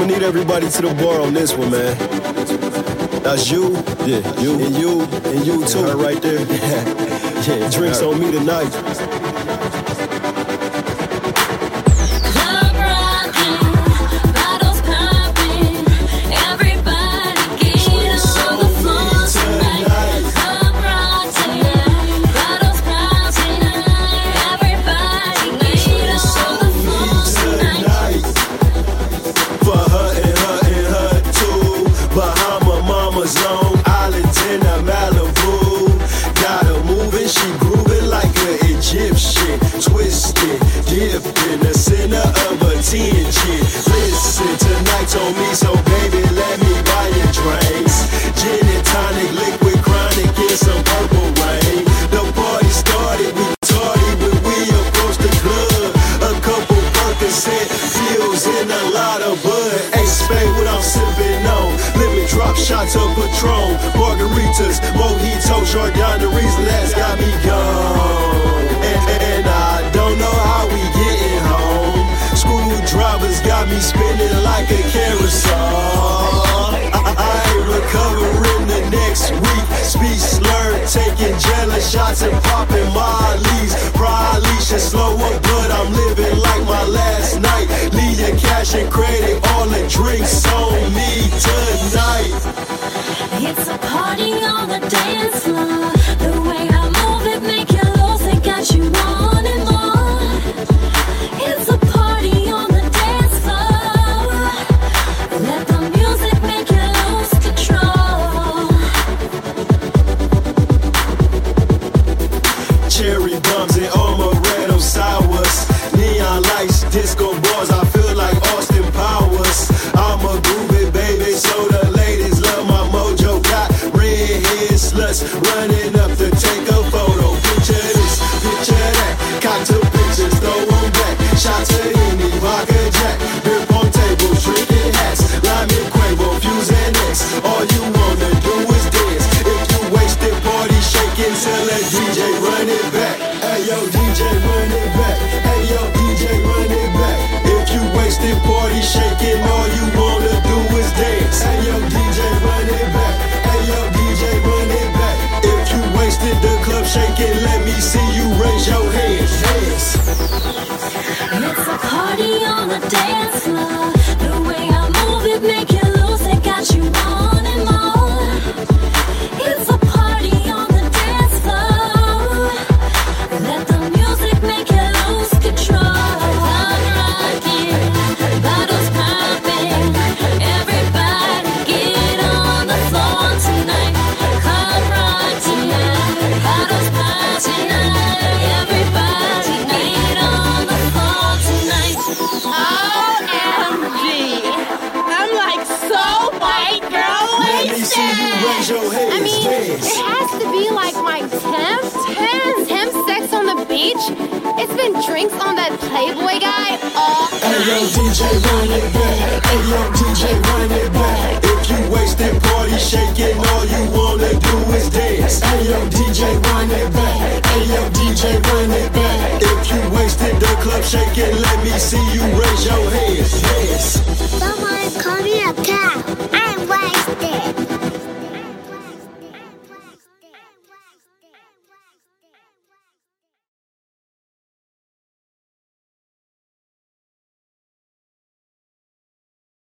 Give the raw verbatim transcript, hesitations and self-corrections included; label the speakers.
Speaker 1: I'ma need everybody to the bar on this one, man. That's you, yeah, you, and you, and you too, her right there. Yeah, drinks on me tonight. Listen, tonight's on me, so baby, let me buy you drinks. Gin and tonic, liquid chronic, and some purple rain. The party started, we started when we approached the club. A couple Percocet pills and a lot of bud. Hey, Spade, what I'm sipping on? Let me drop shots of Patron, margaritas, mojito, Chardonnay, the reason that's got me gone. And, and I don't know how we getting home. Screwdrivers got me spinning like a carousel. I, I ain't recovering the next week. Speech slurred, taking jealous shots and popping Molly's. Probably should slow up, but I'm living like my last night. Leave your cash and credit, all the drinks on me tonight.
Speaker 2: It's a party on the dance floor. The way I move it make you lose it, got you wanting more. It's a party on the dance floor. Let the music make you lose control.
Speaker 1: Cherry bums and amaretto sours, neon lights, disco bars, I feel like Austin Powers. I'm a groovy baby, so the ladies love my mojo. Got redhead sluts running up to take a photo. Picture this, picture that, cocktail pictures, throw them back. Shots of Henny, vodka Jack, beer pong tables, drinking hats, lime and Quavo, Fuse and X. All you wanna do is dance. If you wasted, party shaking, tell that D J run it back. Hey yo, D J run it back. Hey yo, D J run it back. If you wasted, party shaking, all you wanna do is dance. Hey yo, D J run it back. Hey yo, D J run it back. If you wasted, the club shaking, let me see you raise your hands. Hands.
Speaker 2: It's a party on the dance floor. The way I move it make you lose it, got you wanting more. It's a party on the dance floor. Let the music make you lose control. I'm rocking, bottles popping. Everybody get on the floor tonight. Come rock tonight, bottles popping. Everybody get on the floor tonight.
Speaker 3: O M G. I'm like so white, girl,
Speaker 1: Let me see you raise your hands.
Speaker 3: I mean,
Speaker 1: dance.
Speaker 3: it has to be like my tenth, tenth, tenth sex on the beach. It's been drinks on that Playboy guy all
Speaker 1: Hey yo,
Speaker 3: night.
Speaker 1: D J run it back. Hey yo, D J run it back. If you wasted, party shaking, all you wanna do is dance. Hey yo, D J run it back. Hey yo, D J run it back. If you wasted, the club shaking, let me see you raise your hands. Hands.